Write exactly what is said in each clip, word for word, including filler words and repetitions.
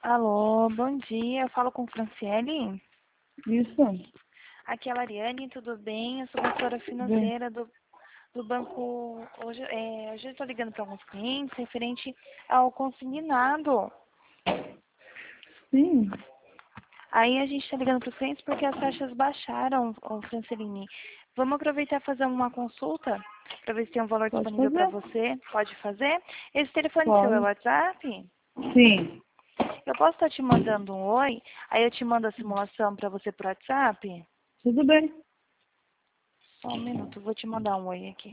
Alô, bom dia. Eu falo com Franciele. Isso. Aqui é a Mariane, tudo bem? Eu sou consultora Bem. financeira do, do banco. Hoje, é, hoje eu estou ligando para alguns clientes referente ao consignado. Sim. Aí a gente está ligando para os clientes porque as taxas baixaram, ô Franceline. Vamos aproveitar e fazer uma consulta para ver se tem um valor Pode disponível para fazer? você. Pode fazer? Esse telefone seu é o Pode. WhatsApp? Sim. Eu posso estar te mandando um oi, aí eu te mando a simulação para você por WhatsApp? Tudo bem. Só um minuto, vou te mandar um oi aqui.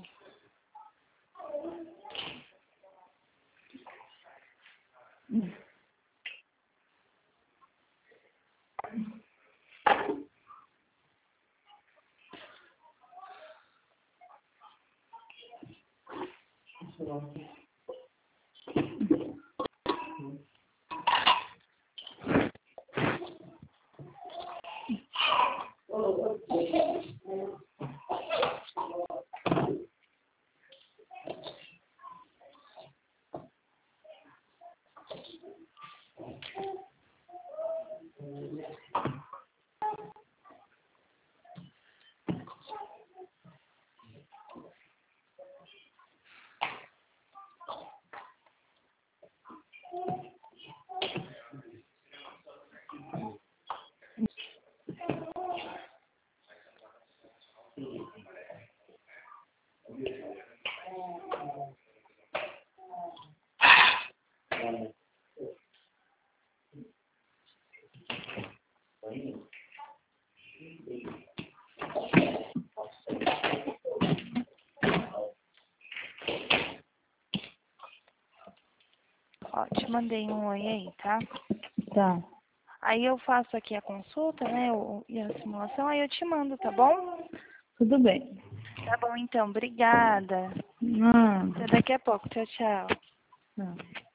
Ó, te mandei um oi aí, tá? Tá. Aí eu faço aqui a consulta, né, o- e a simulação, aí eu te mando, tá bom? Tudo bem. Tá bom então, obrigada. Não. Até daqui a pouco, tchau, tchau. Não.